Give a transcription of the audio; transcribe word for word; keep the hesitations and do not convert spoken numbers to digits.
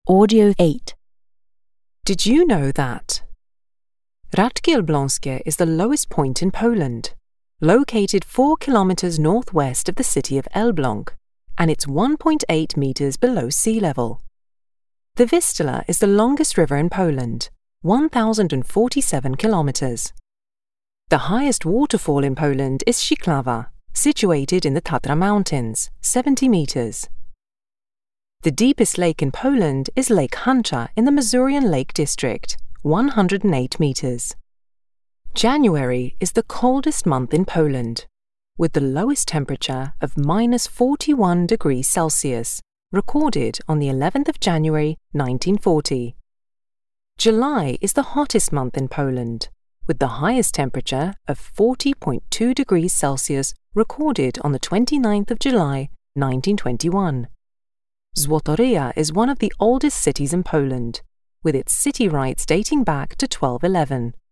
Audio eight. Did you know that Radkie Elbląskie is the lowest point in Poland, located four kilometers northwest of the city of Elbląg, and it's one point eight meters below sea level. The Vistula is the longest river in Poland, one thousand forty-seven kilometers. The highest waterfall in Poland is Siklawa, situated in the Tatra Mountains, seventy meters. The deepest lake in Poland is Lake Hunter in the Masurian Lake District, one hundred eight meters. January is the coldest month in Poland, with the lowest temperature of minus forty-one degrees Celsius, recorded on the eleventh of January nineteen forty. July is the hottest month in Poland, with the highest temperature of forty point two degrees Celsius recorded on the twenty-ninth of July nineteen twenty-one. Złotoryja is one of the oldest cities in Poland, with its city rights dating back to twelve eleven.